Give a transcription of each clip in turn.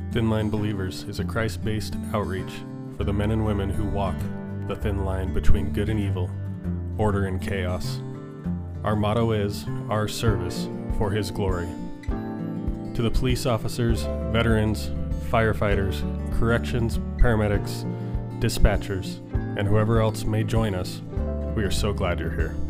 Thin Line Believers is a Christ-based outreach for the men and women who walk the thin line between good and evil, order and chaos. Our motto is, our service for His glory. To the police officers, veterans, firefighters, corrections, paramedics, dispatchers, and whoever else may join us, we are so glad you're here.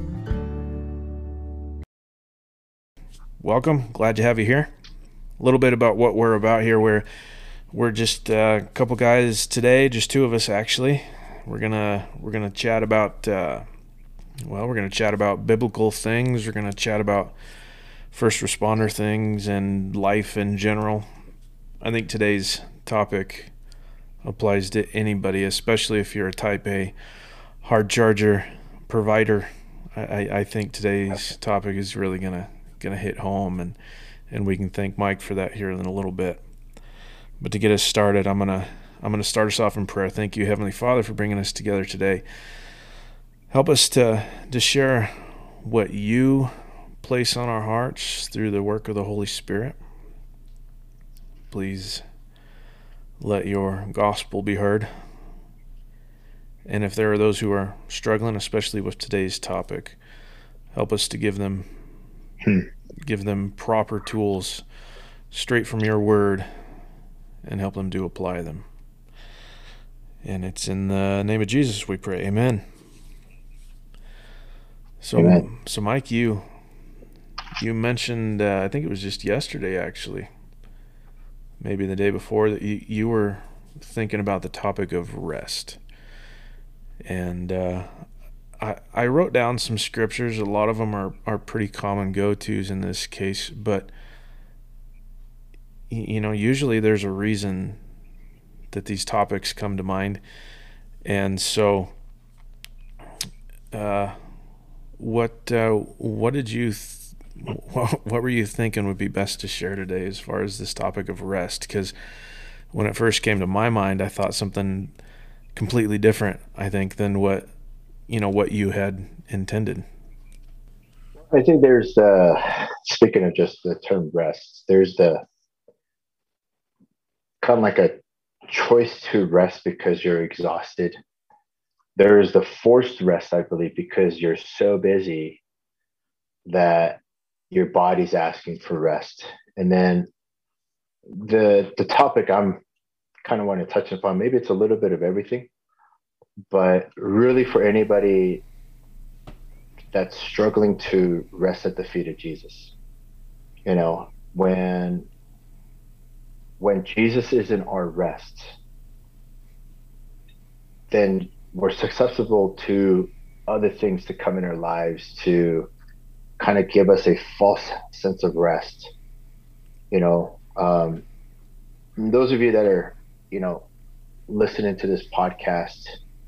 Welcome. Glad to have you here. A little bit about what we're about here. We're just a couple guys today, just two of us actually. We're gonna chat about we're gonna chat about biblical things. We're gonna chat about first responder things and life in general. I think today's topic applies to anybody, especially if you're a type A hard charger provider. I think today's topic is really gonna hit home, and we can thank Mike for that here in a little bit. But to get us started, I'm gonna start us off in prayer. Thank you, Heavenly Father, for bringing us together today. Help us to share what you place on our hearts through the work of the Holy Spirit. Please let your gospel be heard. And if there are those who are struggling, especially with today's topic, help us to give them proper tools straight from your word and help them to apply them. And it's in the name of Jesus we pray. Amen. Amen. So Mike, you mentioned, I think it was just yesterday actually, maybe the day before, that you were thinking about the topic of rest. And I wrote down some scriptures. A lot of them are pretty common go-tos in this case, but usually there's a reason that these topics come to mind. And so what did you what were you thinking would be best to share today as far as this topic of rest? Because when it first came to my mind, I thought something completely different, I think, than what you had intended. I think there's speaking of just the term rest, there's the kind of like a choice to rest because you're exhausted. There is the forced rest, I believe, because you're so busy that your body's asking for rest. And then the topic I'm kind of want to touch upon, maybe it's a little bit of everything, but really for anybody that's struggling to rest at the feet of Jesus. When Jesus is in our rest, then we're susceptible to other things to come in our lives to kind of give us a false sense of rest. Those of you that are, listening to this podcast,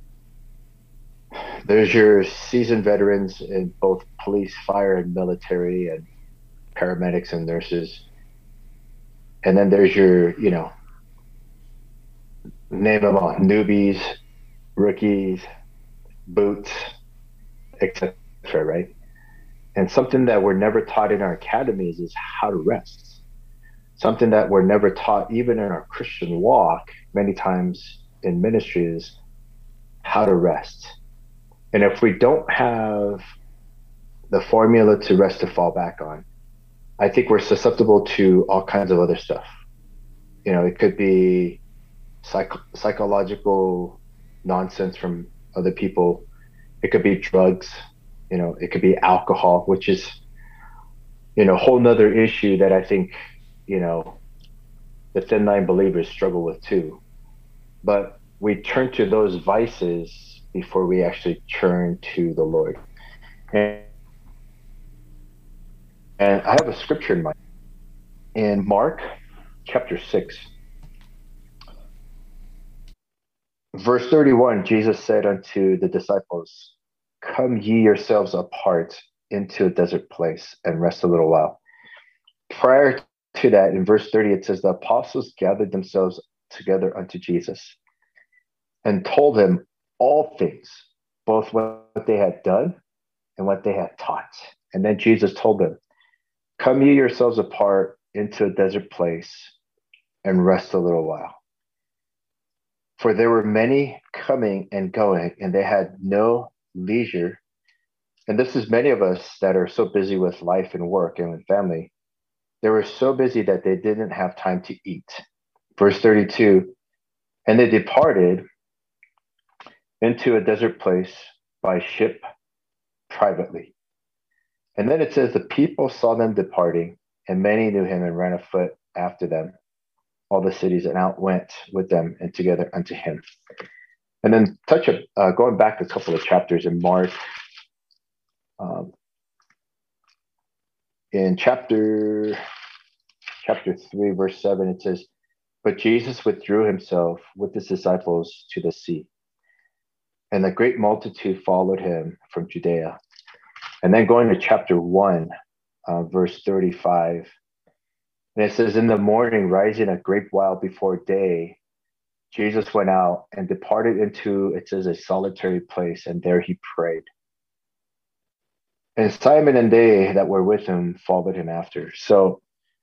there's your seasoned veterans in both police, fire, and military, and paramedics and nurses. And then there's your, name them all, newbies, rookies, boots, etc., right? And something that we're never taught in our academies is how to rest. Something that we're never taught even in our Christian walk, many times in ministry, is how to rest. And if we don't have the formula to rest to fall back on, I think we're susceptible to all kinds of other stuff. It could be psychological nonsense from other people. It could be drugs. It could be alcohol, which is, a whole nother issue that I think, the Thin Line Believers struggle with too. But we turn to those vices before we actually turn to the Lord. And I have a scripture in mind. In Mark chapter 6, verse 31, Jesus said unto the disciples, "Come ye yourselves apart into a desert place and rest a little while." Prior to that, in verse 30, it says, the apostles gathered themselves together unto Jesus and told him all things, both what they had done and what they had taught. And then Jesus told them, "Come ye yourselves apart into a desert place and rest a little while. For there were many coming and going, and they had no leisure. And this is many of us that are so busy with life and work and with family. They were so busy that they didn't have time to eat. Verse 32, and they departed into a desert place by ship privately. And then it says, the people saw them departing, and many knew him and ran afoot after them, all the cities, and out went with them and together unto him. And then going back a couple of chapters in Mark, in chapter 3, verse 7, it says, but Jesus withdrew himself with his disciples to the sea, and a great multitude followed him from Judea. And then going to chapter 1, verse 35, and it says, in the morning, rising a great while before day, Jesus went out and departed into, it says, a solitary place, and there he prayed. And Simon and they that were with him followed him after. So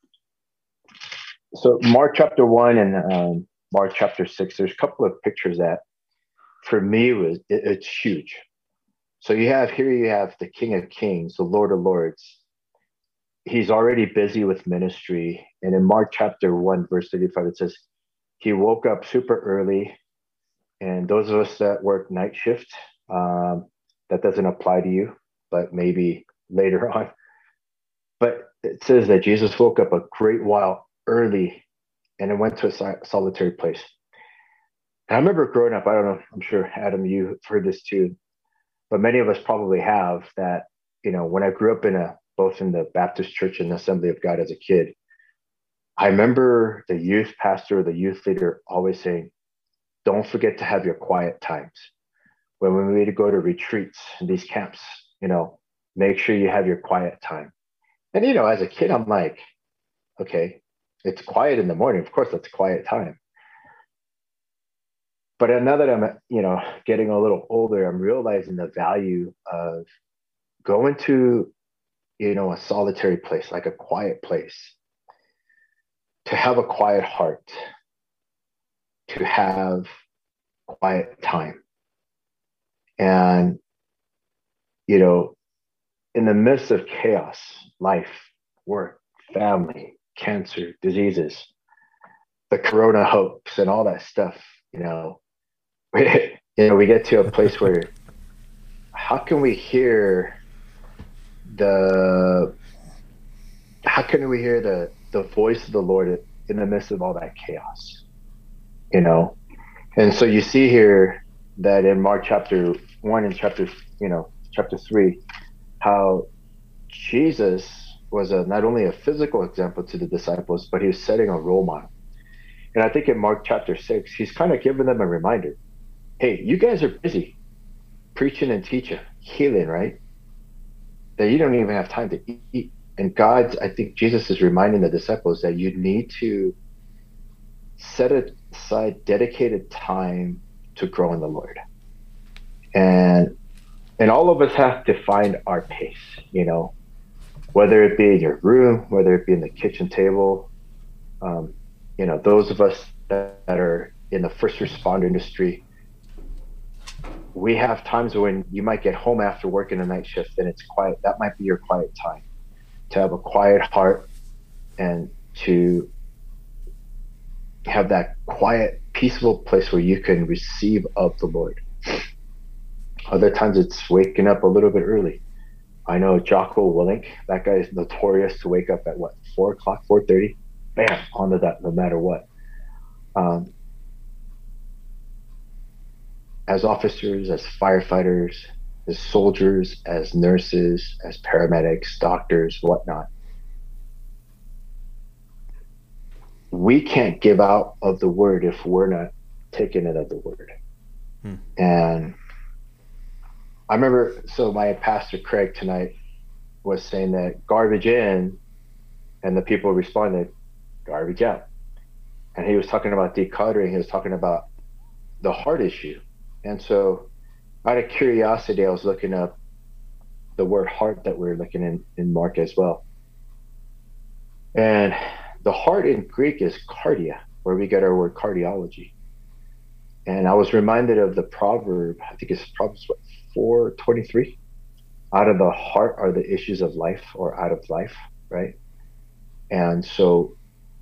Mark chapter 1 and Mark chapter 6, there's a couple of pictures that for me it's huge. So you have the King of Kings, the Lord of Lords. He's already busy with ministry. And in Mark chapter 1, verse 35, it says, he woke up super early. And those of us that work night shift, that doesn't apply to you, but maybe later on. But it says that Jesus woke up a great while early and it went to a solitary place. And I remember growing up, I don't know, I'm sure, Adam, you've heard this too, but many of us probably have that, when I grew up both in the Baptist church and the Assembly of God as a kid, I remember the youth pastor, the youth leader always saying, don't forget to have your quiet times. When we need to go to retreats and these camps, make sure you have your quiet time. And, as a kid, I'm like, okay, it's quiet in the morning. Of course, that's quiet time. But now that I'm, getting a little older, I'm realizing the value of going to, a solitary place, like a quiet place, to have a quiet heart, to have quiet time. And, in the midst of chaos, life, work, family, cancer, diseases, the corona hoax and all that stuff, we get to a place where how can we hear the voice of the Lord in the midst of all that chaos, And so you see here that in Mark chapter 1 and chapter 3, how Jesus was not only a physical example to the disciples, but he was setting a role model. And I think in Mark chapter 6, he's kind of giving them a reminder. Hey, you guys are busy preaching and teaching, healing, right? That you don't even have time to eat. And I think Jesus is reminding the disciples that you need to set aside dedicated time to grow in the Lord. And all of us have to find our pace, whether it be in your room, whether it be in the kitchen table. Those of us that are in the first responder industry, we have times when you might get home after working a night shift and it's quiet. That might be your quiet time, to have a quiet heart and to have that quiet, peaceful place where you can receive of the Lord. Other times it's waking up a little bit early. I know Jocko Willink, that guy is notorious to wake up at 4 o'clock, 4:30, bam, on the dot, no matter what. As officers, as firefighters, as soldiers, as nurses, as paramedics, doctors, whatnot, we can't give out of the word if we're not taking it of the word. And I remember, so my pastor Craig tonight was saying that garbage in, and the people responded, garbage out. And he was talking about decluttering. He was talking about the heart issue. And so out of curiosity, I was looking up the word heart that we're looking in Mark as well. And the heart in Greek is cardia. where we get our word cardiology. And I was reminded of the proverb, I think it's Proverbs 4:23. Out of the heart are the issues of life, or out of life, right? And so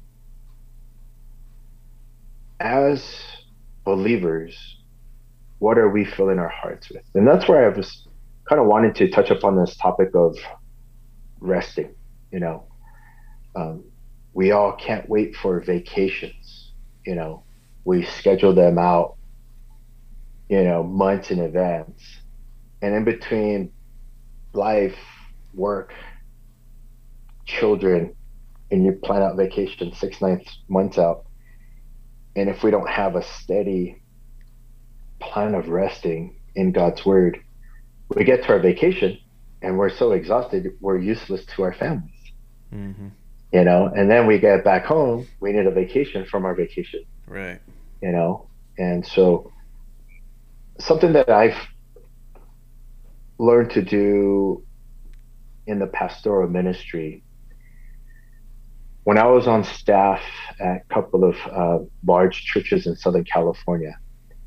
as believers, what are we filling our hearts with? And that's where I was kind of wanting to touch upon this topic of resting. You know, we all can't wait for vacations. You know, we schedule them out, months in advance. And in between life, work, children, and you plan out vacation 6-9 months out. And if we don't have a steady plan of resting in God's word, we get to our vacation and we're so exhausted, we're useless to our families. Mm-hmm. And then we get back home, we need a vacation from our vacation. Right. And so something that I've learned to do in the pastoral ministry, when I was on staff at a couple of large churches in Southern California,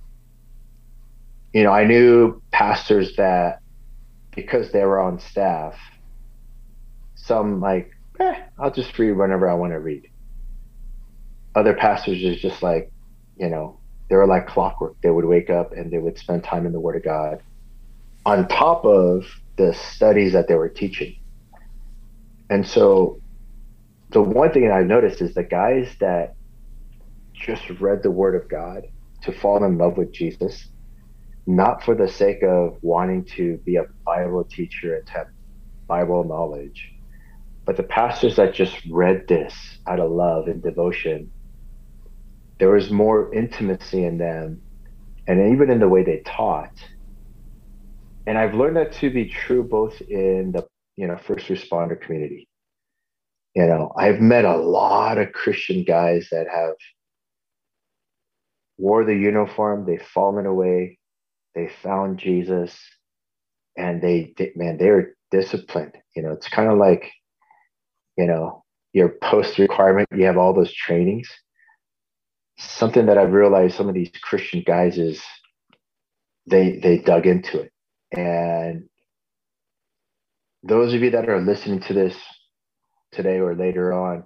I knew pastors that, because they were on staff, some like, I'll just read whenever I want to read. Other pastors is just like, they were like clockwork. They would wake up and they would spend time in the Word of God on top of the studies that they were teaching. And so the one thing that I noticed is the guys that just read the Word of God to fall in love with Jesus, not for the sake of wanting to be a Bible teacher and have Bible knowledge, but the pastors that just read this out of love and devotion, there was more intimacy in them, and even in the way they taught. And I've learned that to be true both in the first responder community. I've met a lot of Christian guys that have wore the uniform, they've fallen away, they found Jesus, and they're disciplined. It's kind of like, your post requirement, you have all those trainings. Something that I've realized some of these Christian guys is they dug into it. And those of you that are listening to this today or later on,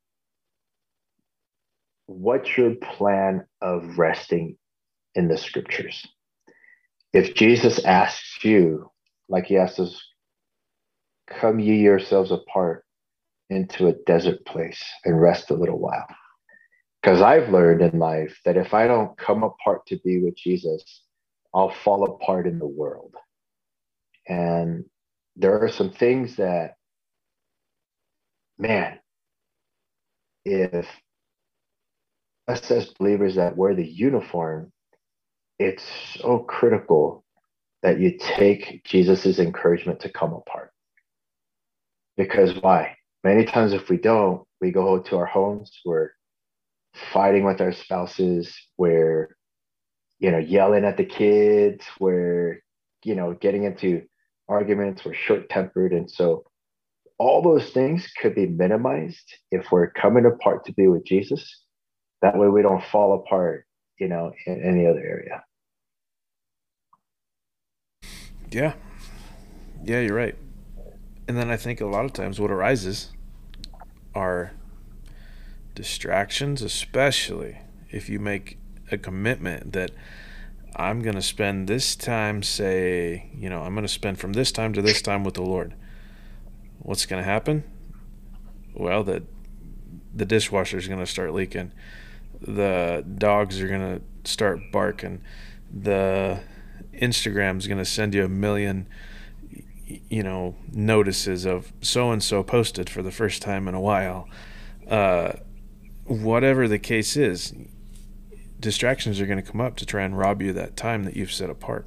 what's your plan of resting in the scriptures? If Jesus asks you, like he asked us, come ye yourselves apart into a desert place and rest a little while. Because I've learned in life that if I don't come apart to be with Jesus, I'll fall apart in the world. And there are some things that, man, if us as believers that wear the uniform, it's so critical that you take Jesus's encouragement to come apart. Because why? Many times if we don't, we go to our homes, we're fighting with our spouses, we're, yelling at the kids, we're, getting into arguments, we're short-tempered. And so all those things could be minimized if we're coming apart to be with Jesus. That way we don't fall apart, in any other area. Yeah, you're right. And then I think a lot of times what arises are distractions, especially if you make a commitment that I'm going to spend this time, say, I'm going to spend from this time to this time with the Lord. What's going to happen? Well, the dishwasher is going to start leaking. The dogs are going to start barking. The Instagram's going to send you a million notices of so-and-so posted for the first time in a while. Whatever the case is, distractions are going to come up to try and rob you of that time that you've set apart.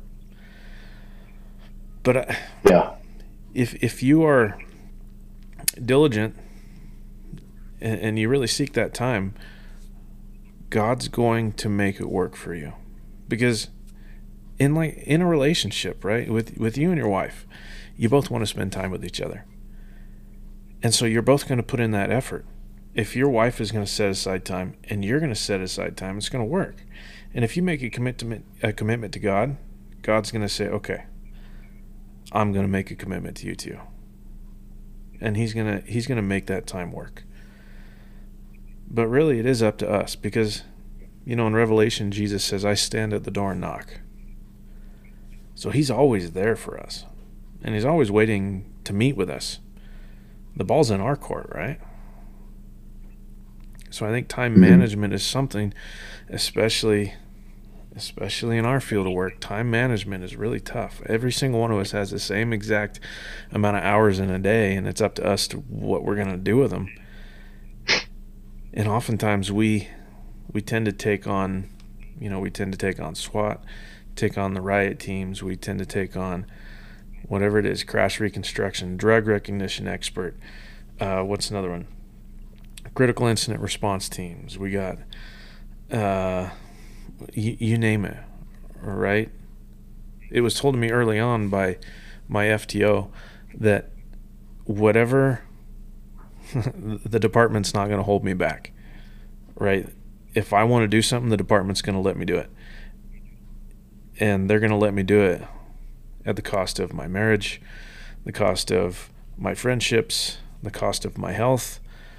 But if you are diligent and you really seek that time, God's going to make it work for you. Because in a relationship, right, with you and your wife, you both want to spend time with each other. And so you're both going to put in that effort. If your wife is going to set aside time and you're going to set aside time, it's going to work. And if you make a commitment to God, God's going to say, okay, I'm going to make a commitment to you too. And he's going to make that time work. But really it is up to us, because, you know, in Revelation, Jesus says, I stand at the door and knock. So he's always there for us. And he's always waiting to meet with us. The ball's in our court, right? So I think time management is something, especially in our field of work, time management is really tough. Every single one of us has the same exact amount of hours in a day, and it's up to us to what we're going to do with them. And oftentimes we tend to take on, SWAT, take on the riot teams, we tend to take on whatever it is, crash reconstruction, drug recognition expert, what's another one? Critical incident response teams. We got, you name it, right? It was told to me early on by my FTO that whatever, the department's not going to hold me back, right? If I want to do something, the department's going to let me do it. And they're going to let me do it at the cost of my marriage, the cost of my friendships, the cost of my health.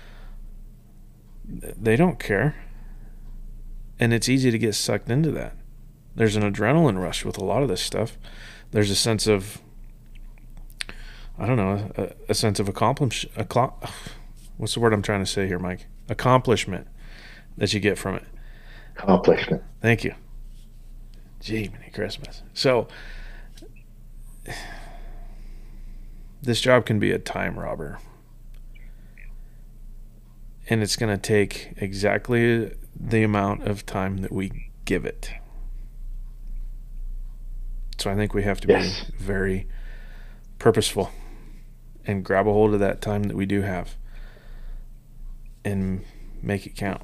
They don't care. And it's easy to get sucked into that. There's an adrenaline rush with a lot of this stuff. There's a sense of, a sense of what's the word I'm trying to say here, Mike? Accomplishment that you get from it. Accomplishment. Thank you. Gee, many Christmas. So this job can be a time robber. And it's going to take exactly the amount of time that we give it. So I think we have to be very purposeful and grab a hold of that time that we do have and make it count.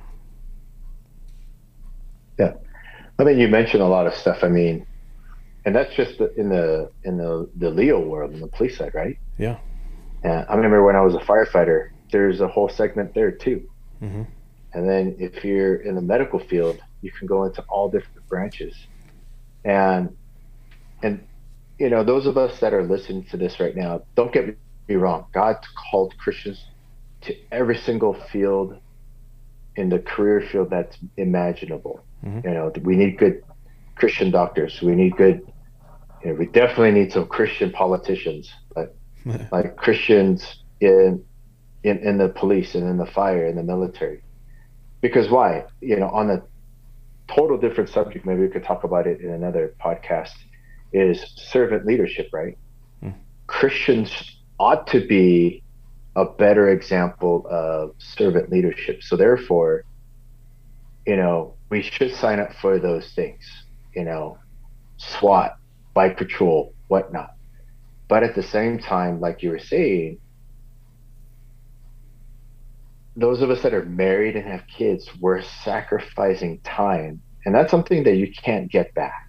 Yeah. I mean, you mentioned a lot of stuff. I mean, and that's just in the Leo world, in the police side, right? Yeah. And I remember when I was a firefighter, there's a whole segment there too. Mm-hmm. And then if you're in the medical field, you can go into all different branches. And you know, those of us that are listening to this right now, don't get me wrong. God's called Christians to every single field in the career field that's imaginable. Mm-hmm. You know, we need good Christian doctors. We need good, we definitely need some Christian politicians, like Christians in the police and in the fire and the military. Because why? On a total different subject, maybe we could talk about it in another podcast, is servant leadership, right? Christians ought to be a better example of servant leadership. So therefore, we should sign up for those things, SWAT, bike patrol, whatnot. But at the same time, like you were saying, those of us that are married and have kids, we're sacrificing time. And that's something that you can't get back.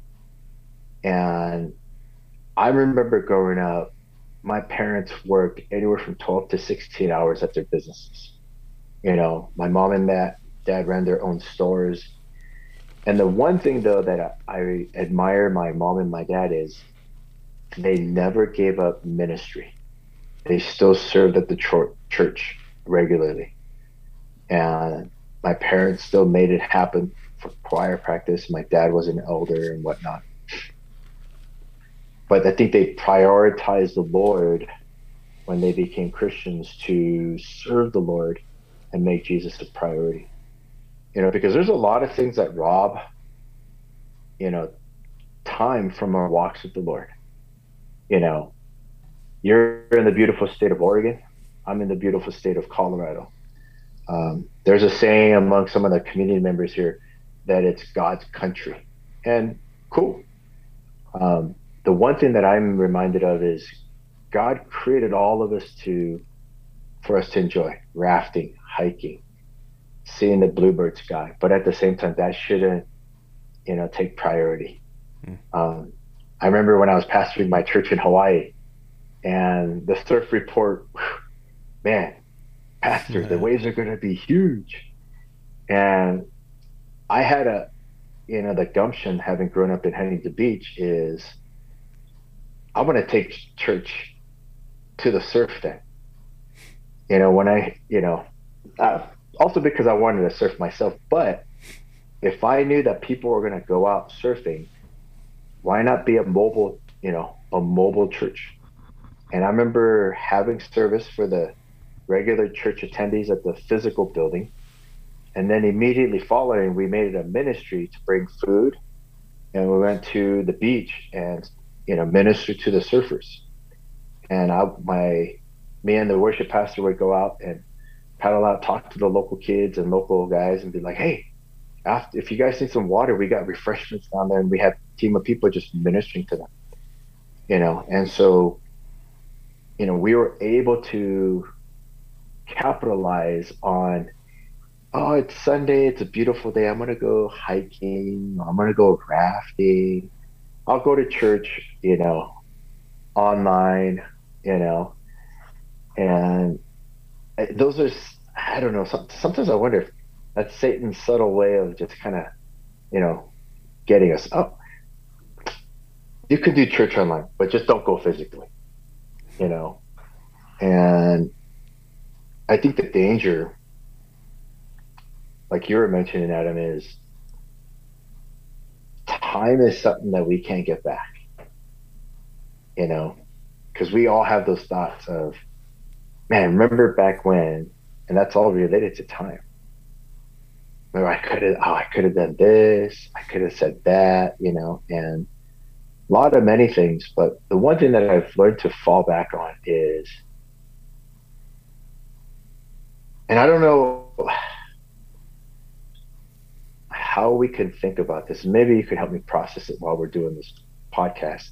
And I remember growing up, my parents worked anywhere from 12 to 16 hours at their businesses. My mom and dad ran their own stores. And the one thing, though, that I admire my mom and my dad is they never gave up ministry. They still served at the church regularly. And my parents still made it happen for choir practice. My dad was an elder and whatnot. But I think they prioritized the Lord when they became Christians to serve the Lord and make Jesus a priority. Because there's a lot of things that rob, time from our walks with the Lord. You're in the beautiful state of Oregon. I'm in the beautiful state of Colorado. There's a saying among some of the community members here that it's God's country. And cool. The one thing that I'm reminded of is God created all of us for us to enjoy rafting, hiking, seeing the bluebird sky. But at the same time, that shouldn't, take priority. I remember when I was pastoring my church in Hawaii, and the surf report, man, Pastor, the waves are going to be huge. And I had the gumption, having grown up in Huntington Beach, is I'm going to take church to the surf then. Also because I wanted to surf myself. But if I knew that people were going to go out surfing, why not be a mobile church? And I remember having service for the regular church attendees at the physical building. And then immediately following, we made it a ministry to bring food. And we went to the beach and, minister to the surfers. And me and the worship pastor would go out and paddle out, talk to the local kids and local guys and be like, hey, if you guys need some water, we got refreshments down there. And we had a team of people just ministering to them, And so, we were able to capitalize on, oh, it's Sunday, it's a beautiful day, I'm going to go hiking, I'm going to go rafting, I'll go to church, online, and those are, I don't know, sometimes I wonder if that's Satan's subtle way of just kind of, getting us up. You could do church online, but just don't go physically, and I think the danger, like you were mentioning, Adam, is time is something that we can't get back, because we all have those thoughts of, man, remember back when, and that's all related to time. Remember, I could have done this, I could have said that, and a lot of many things. But the one thing that I've learned to fall back on is, and I don't know how we can think about this. Maybe you could help me process it while we're doing this podcast.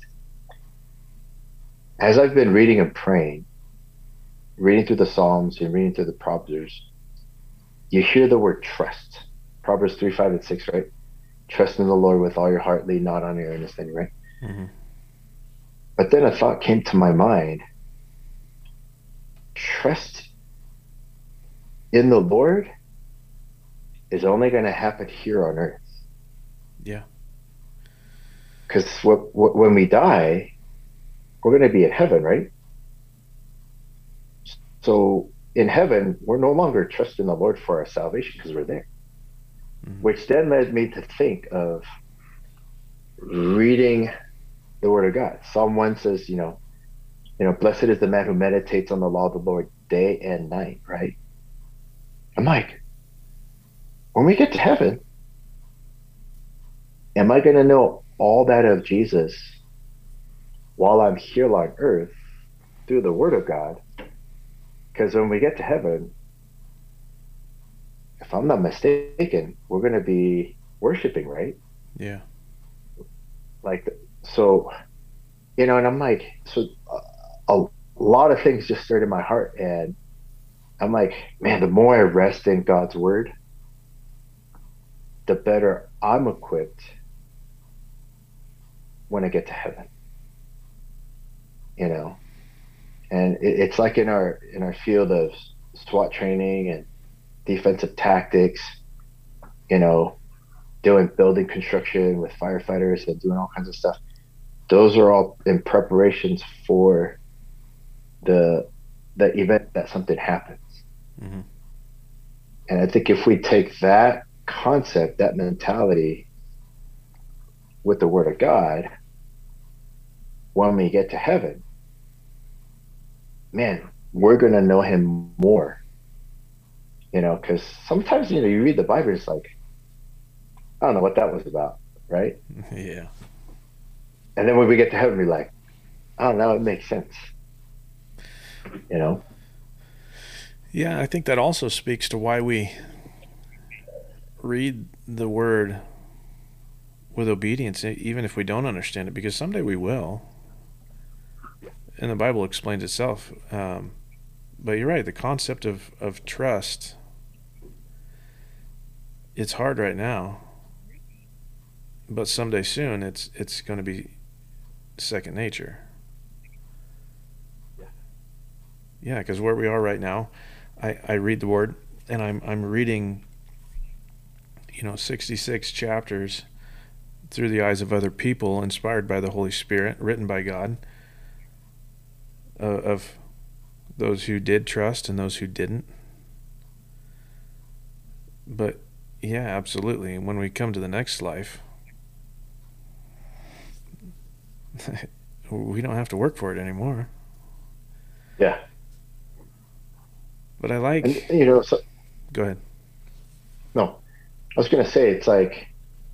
As I've been reading and praying, reading through the Psalms and reading through the Proverbs, you hear the word trust. Proverbs 3, 5, and 6, right? Trust in the Lord with all your heart, lean not on your understanding, right? Mm-hmm. But then a thought came to my mind. Trust in the Lord is only going to happen here on earth. Yeah. Because when we die, we're going to be in heaven, right? So in heaven, we're no longer trusting the Lord for our salvation because we're there. Mm-hmm. Which then led me to think of reading the Word of God. Psalm 1 says, blessed is the man who meditates on the law of the Lord day and night, right? I'm like, when we get to heaven, am I going to know all that of Jesus while I'm here on earth through the Word of God? Because when we get to heaven, if I'm not mistaken, we're going to be worshiping, right? Yeah. And I'm like, a lot of things just stirred in my heart. And I'm like, man, the more I rest in God's Word, the better I'm equipped when I get to heaven. And it's like in our field of SWAT training and defensive tactics, doing building construction with firefighters and doing all kinds of stuff. Those are all in preparations for the event that something happens. Mm-hmm. And I think if we take that concept, that mentality with the Word of God, when we get to heaven, man, we're going to know Him more. Because sometimes, you read the Bible, it's like, I don't know what that was about, right? Yeah. And then when we get to heaven, we're like, oh, now it makes sense. Yeah, I think that also speaks to why we read the Word with obedience, even if we don't understand it, because someday we will. And the Bible explains itself. But you're right, the concept of trust, it's hard right now. But someday soon, it's going to be second nature. Yeah, because where we are right now, I read the Word, and I'm reading, 66 chapters through the eyes of other people, inspired by the Holy Spirit, written by God, of those who did trust and those who didn't. But yeah, absolutely. When we come to the next life, we don't have to work for it anymore. Yeah. But I like. And, so, go ahead. No, I was going to say, it's like,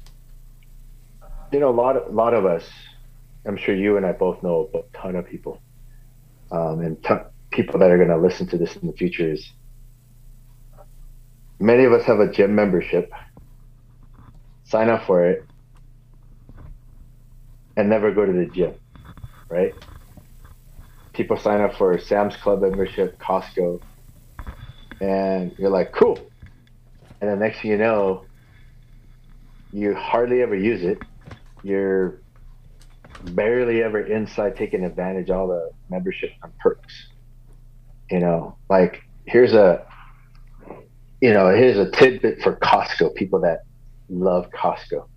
a lot of us, I'm sure you and I both know a ton of people, and people that are going to listen to this in the future, is many of us have a gym membership, sign up for it, and never go to the gym, right? People sign up for Sam's Club membership, Costco, and you're like, cool. And the next thing you know, you hardly ever use it. You're barely ever inside taking advantage of all the membership and perks. Like here's a tidbit for Costco, people that love Costco.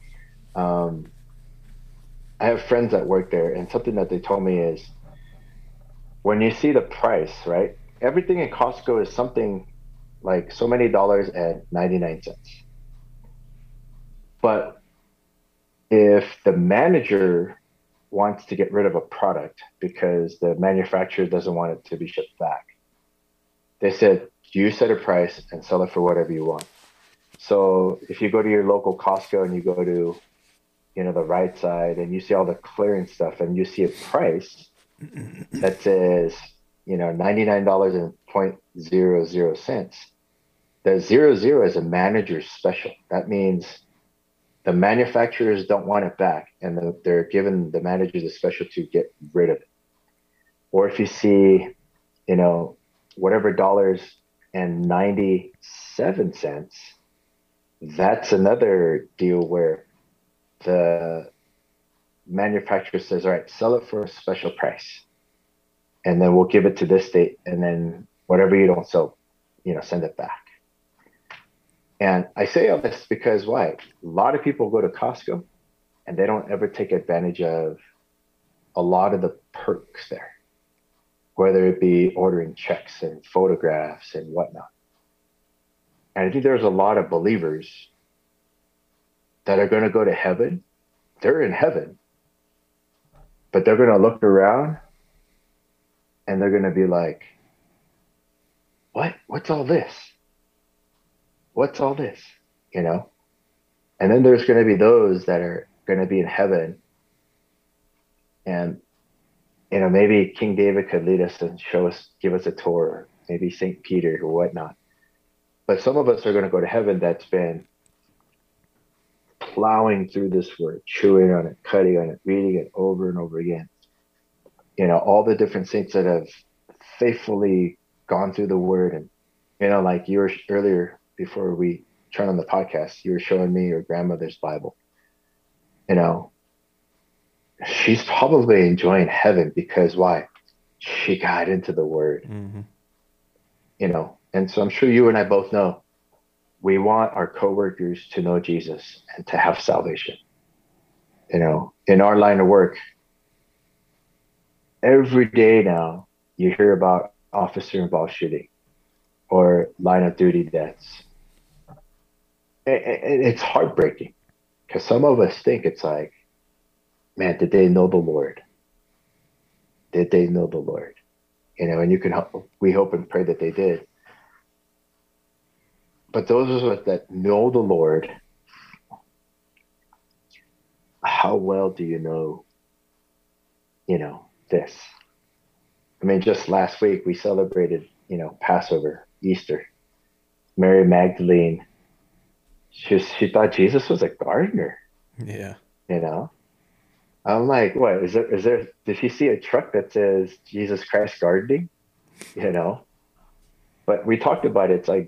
I have friends that work there, and something that they told me is, when you see the price, right? Everything in Costco is something like so many dollars and 99 cents. But if the manager wants to get rid of a product because the manufacturer doesn't want it to be shipped back, they said, you set a price and sell it for whatever you want. So if you go to your local Costco and you go to, the right side, and you see all the clearance stuff, and you see a price that says, $99.00. The 00 is a manager's special. That means the manufacturers don't want it back, and they're giving the managers a special to get rid of it. Or if you see, whatever $97, that's another deal where the manufacturer says, all right, sell it for a special price, and then we'll give it to this date, and then whatever you don't sell, send it back. And I say all this because why? A lot of people go to Costco and they don't ever take advantage of a lot of the perks there, whether it be ordering checks and photographs and whatnot. And I think there's a lot of believers that are going to go to heaven. They're in heaven, but they're going to look around and they're going to be like, what's all this? What's all this? And then there's going to be those that are going to be in heaven, and maybe King David could lead us and give us a tour, maybe St. Peter or whatnot. But some of us are going to go to heaven that's been plowing through this word, chewing on it, cutting on it, reading it over and over again. All the different saints that have faithfully gone through the word. And, like you were earlier, before we turn on the podcast, you were showing me your grandmother's Bible. She's probably enjoying heaven because why? She got into the word. Mm-hmm. And so I'm sure you and I both know, we want our coworkers to know Jesus and to have salvation. In our line of work, every day now you hear about officer-involved shooting or line of duty deaths. It's heartbreaking because some of us think it's like, man, did they know the Lord? Did they know the Lord? And we hope and pray that they did. But those of us that know the Lord, how well do you know this? I mean, just last week we celebrated, Passover, Easter. Mary Magdalene, she thought Jesus was a gardener. Yeah. I'm like, what is there? Did she see a truck that says Jesus Christ gardening? But we talked about it. It's like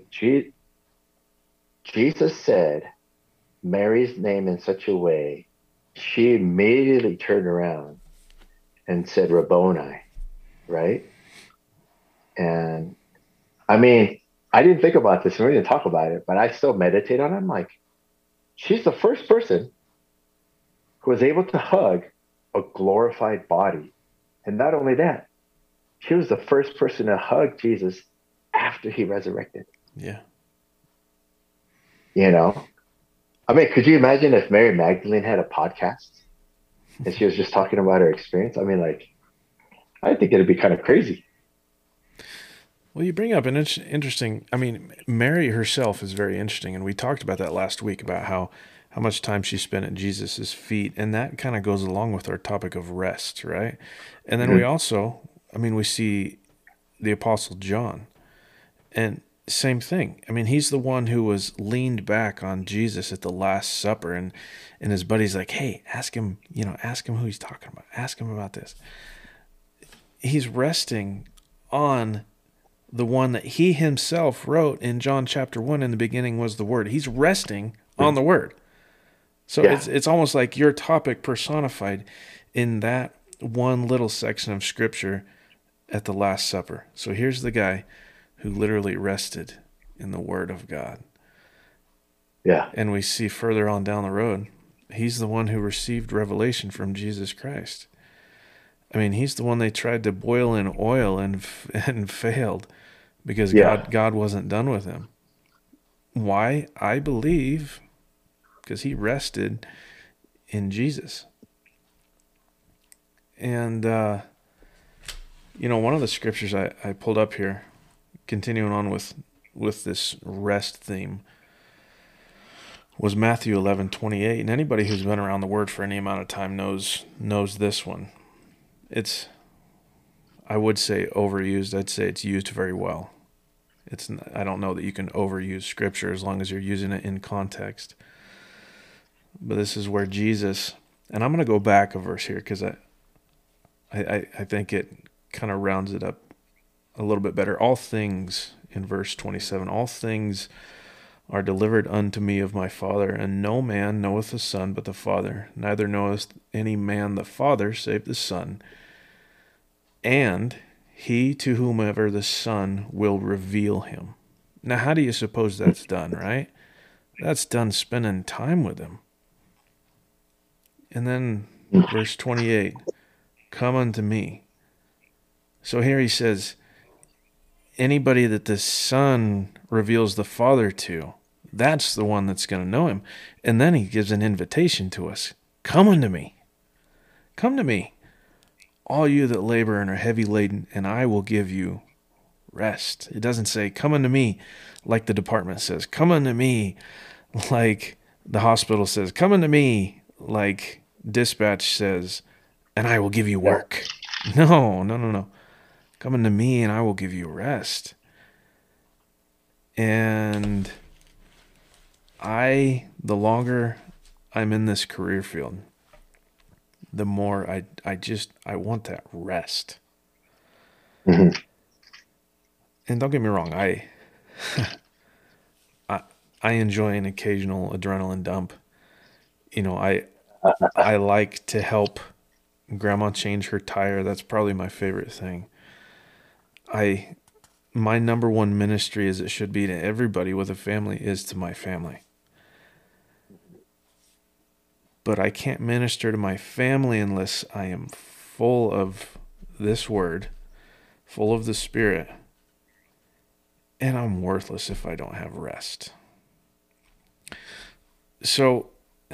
Jesus said Mary's name in such a way, she immediately turned around and said Rabboni, right? And I mean, I didn't think about this and we didn't talk about it, but I still meditate on it. I'm like, she's the first person who was able to hug a glorified body. And not only that, she was the first person to hug Jesus after he resurrected. Yeah. You know? I mean, could you imagine if Mary Magdalene had a podcast and she was just talking about her experience? I mean, like, I think it'd be kind of crazy. Well, you bring up an interesting, I mean, Mary herself is very interesting. And we talked about that last week about how much time she spent at Jesus's feet. And that kind of goes along with our topic of rest, right? And then we also, I mean, we see the Apostle John. And same thing. I mean, he's the one who was leaned back on Jesus at the Last Supper. And his buddy's like, hey, ask him who he's talking about. Ask him about this. He's resting on the one that he himself wrote in John chapter 1, in the beginning was the Word. He's resting on the Word. So it's almost like your topic personified in that one little section of Scripture at the Last Supper. So here's the guy who literally rested in the Word of God. Yeah. And we see further on down the road, he's the one who received revelation from Jesus Christ. I mean, he's the one they tried to boil in oil and failed because God wasn't done with him. Why? I believe because he rested in Jesus. And, one of the scriptures I pulled up here, continuing on with this rest theme, was Matthew 11:28. And anybody who's been around the Word for any amount of time knows this one. It's, I would say overused. I'd say it's used very well. I don't know that you can overuse Scripture as long as you're using it in context. But this is where Jesus, and I'm going to go back a verse here because I think it kind of rounds it up a little bit better. All things, in verse 27, all things are delivered unto me of my Father, and no man knoweth the Son but the Father, neither knoweth any man the Father save the Son, and he to whomever the Son will reveal him. Now, how do you suppose that's done, right? That's done spending time with him. And then verse 28, come unto me. So here he says, anybody that the Son reveals the Father to, that's the one that's going to know him. And then he gives an invitation to us. Come unto me. Come to me, all you that labor and are heavy laden, and I will give you rest. It doesn't say, come unto me, like the department says. Come unto me, like the hospital says. Come unto me, like dispatch says, and I will give you work. No. Come unto me, and I will give you rest. And the longer I'm in this career field, the more I want that rest. Mm-hmm. And don't get me wrong, I enjoy an occasional adrenaline dump. I like to help Grandma change her tire. That's probably my favorite thing. My number one ministry, as it should be to everybody with a family, is to my family. But I can't minister to my family unless I am full of this Word, full of the Spirit, and I'm worthless if I don't have rest. So,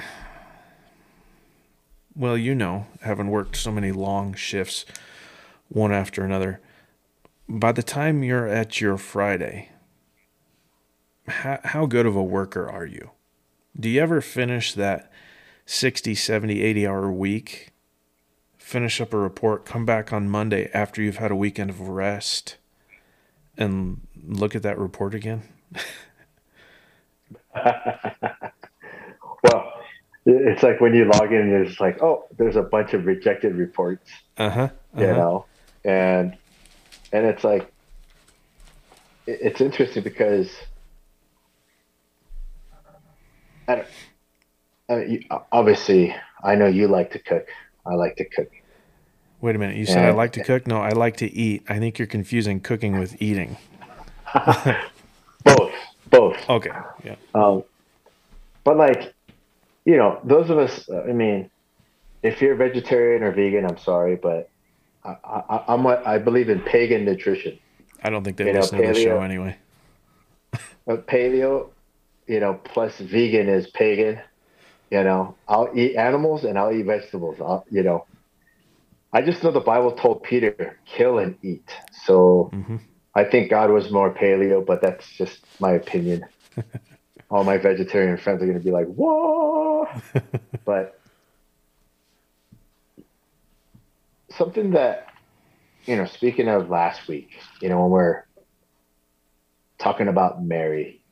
well, having worked so many long shifts, one after another, by the time you're at your Friday, how good of a worker are you? Do you ever finish that 60, 70, 80-hour week, finish up a report, come back on Monday after you've had a weekend of rest, and look at that report again? Well, it's like when you log in, it's like, oh, there's a bunch of rejected reports, you know, and it's like, it's interesting because obviously, I know you like to cook. I like to cook. Wait a minute. You said I like to cook? No, I like to eat. I think you're confusing cooking with eating. Both, both. Okay. Yeah. Um, but like, those of us. I mean, if you're vegetarian or vegan, I'm sorry, but I believe in pagan nutrition. I don't think they listen to the show anyway. Paleo, plus vegan is pagan. I'll eat animals and I'll eat vegetables. I just know the Bible told Peter, kill and eat. So Mm-hmm. I think God was more paleo, but that's just my opinion. All my vegetarian friends are going to be like, whoa. But something that, speaking of last week, when we're talking about Mary,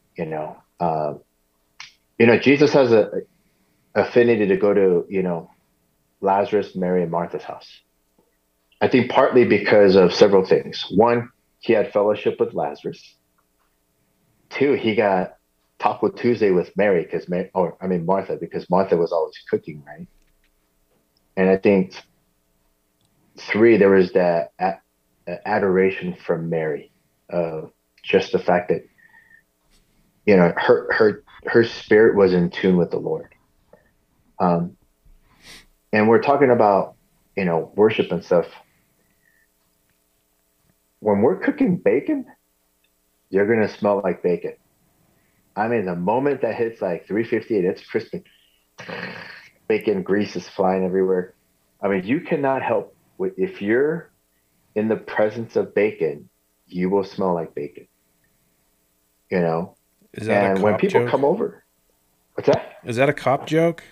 Jesus has a affinity to go to, Lazarus, Mary, and Martha's house. I think partly because of several things. One, he had fellowship with Lazarus. Two, he got Taco Tuesday with Mary Martha, because Martha was always cooking, right? And I think three, there was that adoration from Mary, just the fact that her spirit was in tune with the Lord. And we're talking about worship and stuff. When we're cooking bacon, you're gonna smell like bacon. I mean, the moment that hits like 350 and it's crispy, bacon grease is flying everywhere. I mean, you cannot help if you're in the presence of bacon, you will smell like bacon. Is that and a cop when people joke? come over, what's that? Is that a cop joke?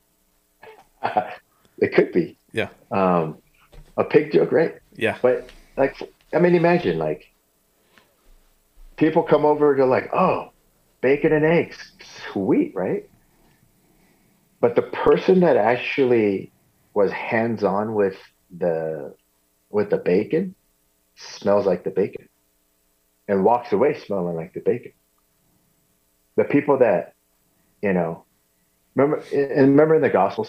It could be. Yeah. A pig joke, right? Yeah. But like, I mean, imagine like people come over, they're like, oh, bacon and eggs, sweet, right? But the person that actually was hands-on with the bacon smells like the bacon and walks away smelling like the bacon. The people that, remember in the Gospels,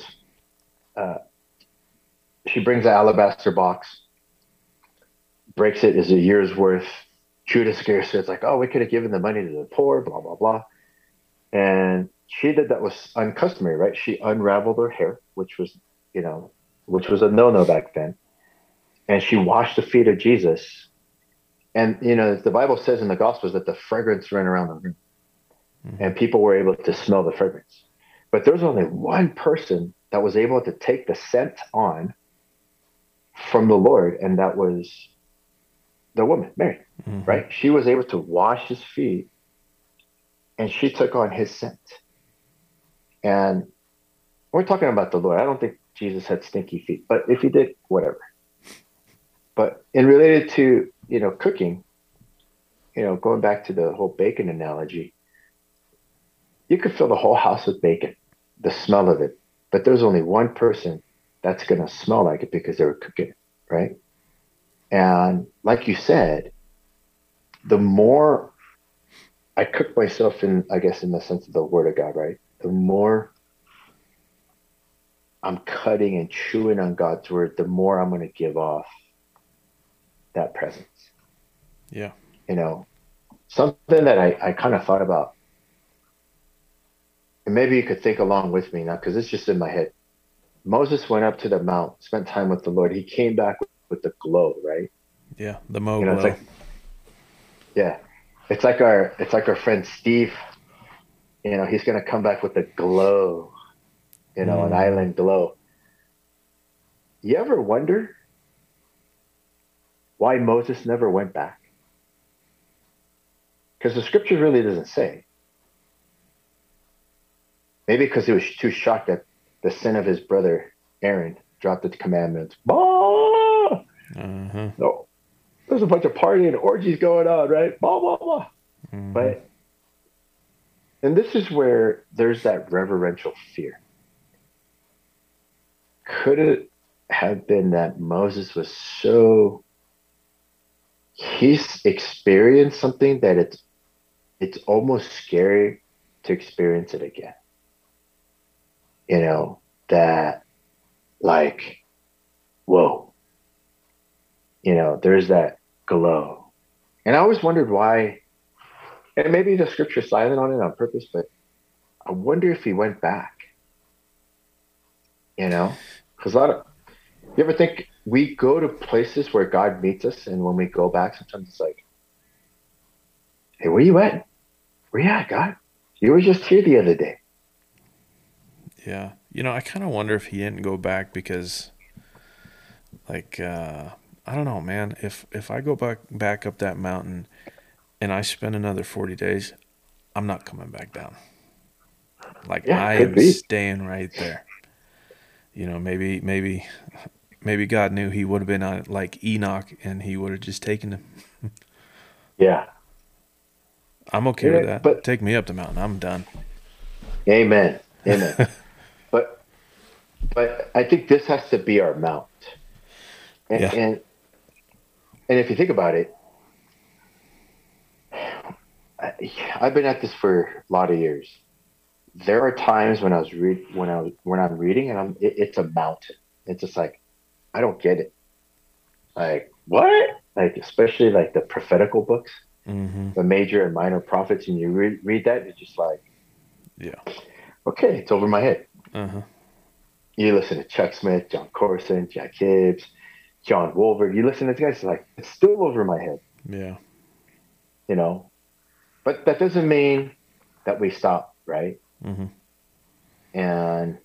she brings an alabaster box, breaks it, is a year's worth. Judas Iscariot says like, oh, we could have given the money to the poor, blah, blah, blah. And she did that was uncustomary, right? She unraveled her hair, which was a no-no back then. And she washed the feet of Jesus. And, the Bible says in the Gospels that the fragrance ran around the room. Mm-hmm. And people were able to smell the fragrance. But there's only one person that was able to take the scent on from the Lord, and that was the woman, Mary, mm-hmm. right? She was able to wash his feet, and she took on his scent. And we're talking about the Lord. I don't think Jesus had stinky feet, but if he did, whatever. But in related to, cooking, going back to the whole bacon analogy, you could fill the whole house with bacon, the smell of it, but there's only one person that's going to smell like it because they were cooking it, right? And like you said, the more I cook myself in, I guess, in the sense of the word of God, right? The more I'm cutting and chewing on God's word, the more I'm going to give off that presence. Yeah. Something that I kind of thought about, and maybe you could think along with me now, because it's just in my head. Moses went up to the mount, spent time with the Lord. He came back with the glow, right? Yeah, the Mo glow. It's like, yeah, it's like our friend Steve. He's gonna come back with a glow, an island glow. You ever wonder why Moses never went back? Because the scripture really doesn't say. Maybe because he was too shocked that the sin of his brother Aaron dropped the commandments. Uh-huh. No, there's a bunch of partying and orgies going on, right? Blah, blah, blah. Mm-hmm. And this is where there's that reverential fear. Could it have been that Moses was he's experienced something that it's almost scary to experience it again. That like, whoa, there's that glow. And I always wondered why And maybe the scripture's silent on it on purpose, but I wonder if he went back, you know? Because a lot of, you ever think we go to places where God meets us, and when we go back, sometimes it's like, hey, where you at? Where you at, God? You were just here the other day. Yeah. I kind of wonder if he didn't go back because, like, I don't know, man. If I go back up that mountain and I spend another 40 days, I'm not coming back down. Like, Yeah, I could am be. staying right there. Maybe God knew he would have been on like Enoch and he would have just taken him. Yeah. I'm okay with Yeah, that. but Take me up the mountain. I'm done. amen. Amen. But I think this has to be our mount. And Yeah. and, and if you think about it, I've been at this for a lot of years. There are times when when I'm reading and it's a mountain. It's just like I don't get it. Like what? Like especially like the prophetical books, Mm-hmm. the major and minor prophets, and you read that, it's just like Yeah. okay, it's over my head. Uh-huh. You listen to Chuck Smith, John Corson, Jack Hibbs, John Wolver. You listen to these guys, it's like it's still over my head, Yeah. you know. But that doesn't mean that we stop, right? Mm-hmm. And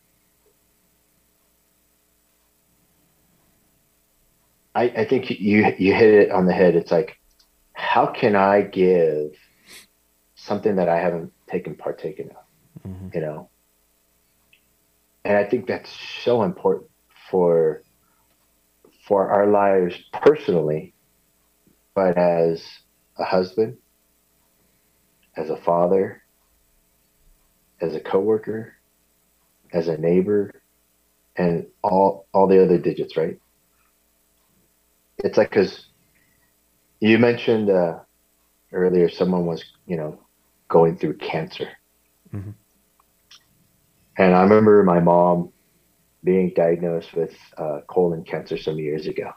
I think you hit it on the head. It's like, how can I give something that I haven't partaken of, Mm-hmm. you know? And I think that's so important for our lives personally, but as a husband, as a father, as a coworker, as a neighbor, and all the other digits, right? It's like because you mentioned earlier someone was going through cancer, Mm-hmm. and I remember my mom being diagnosed with colon cancer some years ago,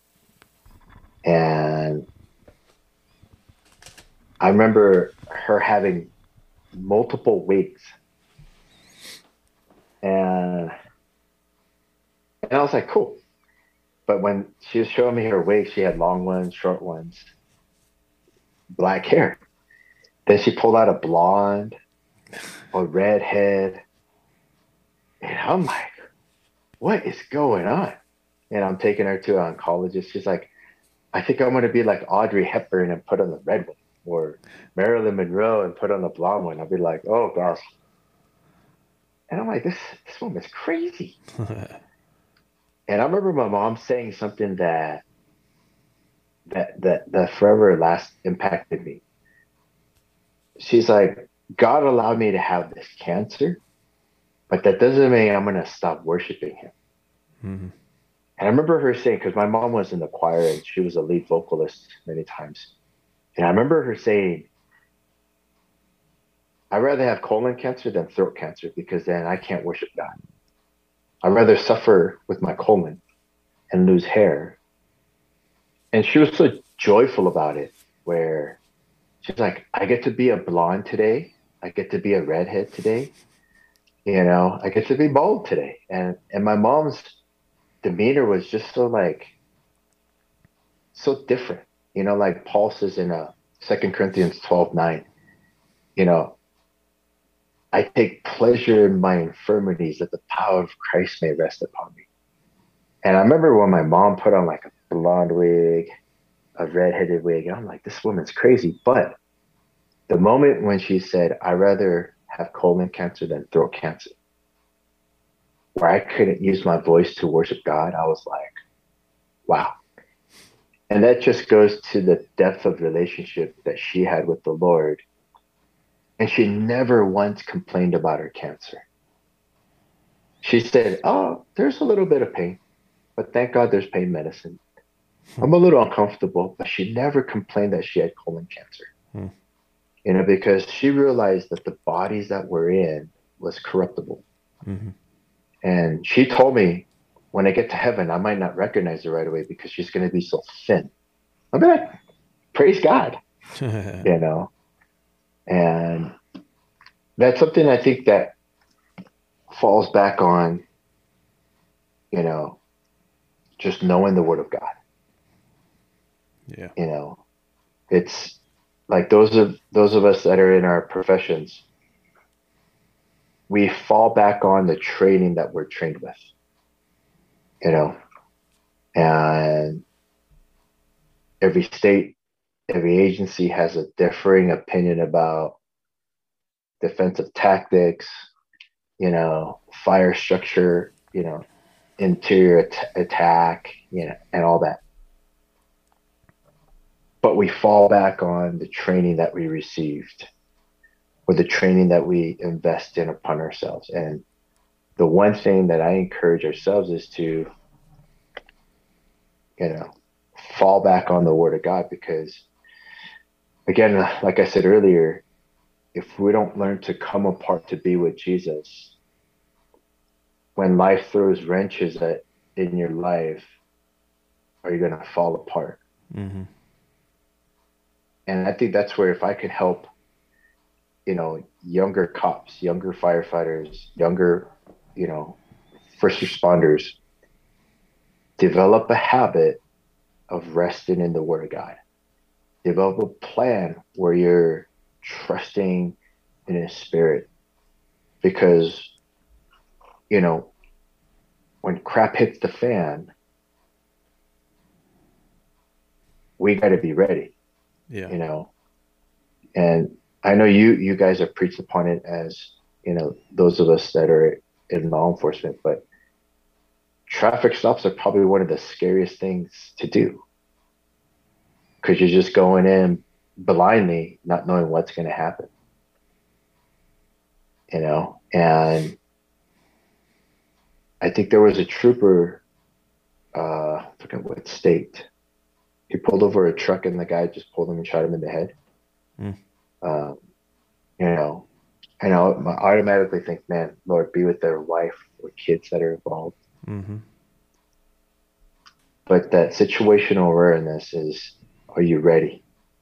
and I remember her having multiple wigs, and I was like, cool. But when she was showing me her wigs, she had long ones, short ones, black hair. Then she pulled out a blonde, a redhead, and I'm like, what is going on? And I'm taking her to an oncologist. She's like, I think I'm going to be like Audrey Hepburn and put on the red one, or Marilyn Monroe and put on the blonde one. I'll be like, oh gosh. And I'm like, this woman's crazy. And I remember my mom saying something that forever last impacted me. She's like, God allowed me to have this cancer, but that doesn't mean I'm going to stop worshiping him. Mm-hmm. And I remember her saying, because my mom was in the choir and she was a lead vocalist many times. And I remember her saying, I'd rather have colon cancer than throat cancer because then I can't worship God. I'd rather suffer with my colon and lose hair. And she was so joyful about it, where she's like, I get to be a blonde today. I get to be a redhead today. I get to be bald today. And my mom's demeanor was just so different. Like Paul says in 2 Corinthians 12:9, I take pleasure in my infirmities that the power of Christ may rest upon me. And I remember when my mom put on like a blonde wig, a redheaded wig, and I'm like, this woman's crazy. But the moment when she said, I'd rather have colon cancer than throat cancer, where I couldn't use my voice to worship God, I was like, wow. And that just goes to the depth of relationship that she had with the Lord. And she never once complained about her cancer. She said, oh, there's a little bit of pain, but thank God there's pain medicine. I'm a little uncomfortable, but she never complained that she had colon cancer. Because she realized that the bodies that we're in was corruptible. Mm-hmm. And she told me, when I get to heaven, I might not recognize her right away because she's going to be so thin. I'll be like, praise God, And that's something I think that falls back on, just knowing the Word of God. Yeah. It's like those of us that are in our professions, we fall back on the training that we're trained with, and every state, every agency has a differing opinion about defensive tactics, fire structure, interior attack, and all that. But we fall back on the training that we received or the training that we invest in upon ourselves. And the one thing that I encourage ourselves is to, fall back on the Word of God, because again, like I said earlier, if we don't learn to come apart to be with Jesus, when life throws wrenches in your life, are you going to fall apart? Mm-hmm. And I think that's where, if I could help, younger cops, younger firefighters, younger, first responders, develop a habit of resting in the Word of God. Develop a plan where you're trusting in His Spirit. Because, when crap hits the fan, we got to be ready. Yeah. And I know you guys have preached upon it, as those of us that are in law enforcement, but traffic stops are probably one of the scariest things to do, because you're just going in blindly, not knowing what's going to happen. And I think there was a trooper, I forget what state. He pulled over a truck and the guy just pulled him and shot him in the head. And I automatically think, man, Lord, be with their wife or kids that are involved. Mm-hmm. But that situational awareness is, are you ready?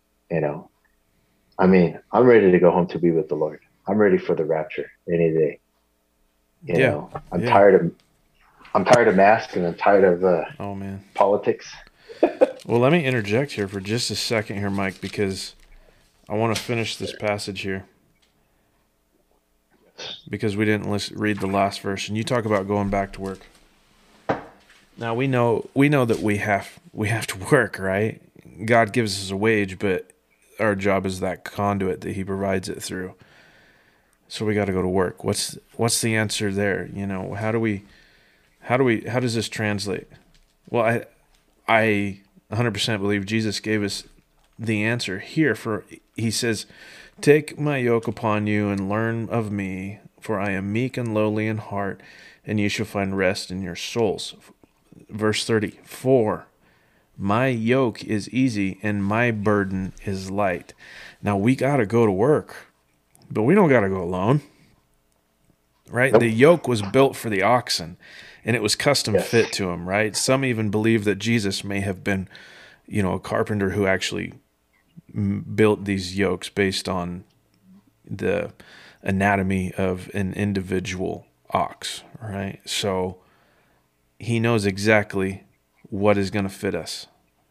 I'm ready to go home to be with the Lord. I'm ready for the rapture any day. I'm tired of masks, and I'm tired of politics. Well, let me interject here for just a second here, Mike, because I want to finish this passage here, because we didn't read the last verse, and you talk about going back to work. Now we know that we have to work, right? God gives us a wage, but our job is that conduit that He provides it through. So we got to go to work. What's the answer there? How does this translate? Well, I 100% believe Jesus gave us the answer here. He says, "Take my yoke upon you and learn of me, for I am meek and lowly in heart, and you shall find rest in your souls." Verse 30, "For my yoke is easy and my burden is light." Now we got to go to work, but we don't got to go alone, right? Nope. The yoke was built for the oxen, and it was custom fit to them, right? Some even believe that Jesus may have been, a carpenter who actually built these yokes based on the anatomy of an individual ox, right? So He knows exactly what is going to fit us.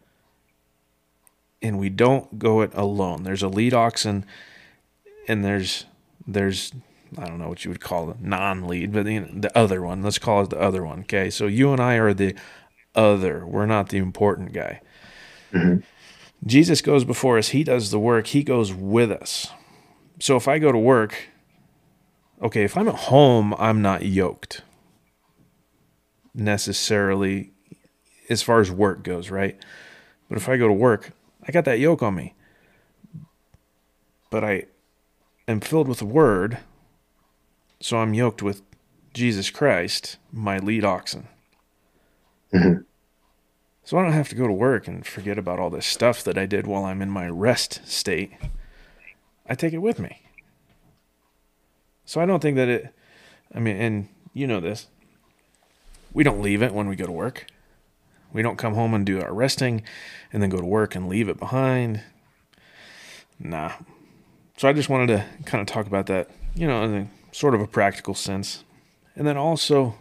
And we don't go it alone. There's a lead oxen, and there's I don't know what you would call it, non-lead, but the other one. Let's call it the other one, okay? So you and I are the other. We're not the important guy. Mm-hmm. Jesus goes before us. He does the work. He goes with us. So if I go to work, okay, if I'm at home, I'm not yoked necessarily as far as work goes, right? But if I go to work, I got that yoke on me. But I am filled with the Word, so I'm yoked with Jesus Christ, my lead oxen. Mm-hmm. So I don't have to go to work and forget about all this stuff that I did while I'm in my rest state. I take it with me. So I don't think that and you know this, we don't leave it when we go to work. We don't come home and do our resting and then go to work and leave it behind. Nah. So I just wanted to kind of talk about that, in a sort of a practical sense. And then also,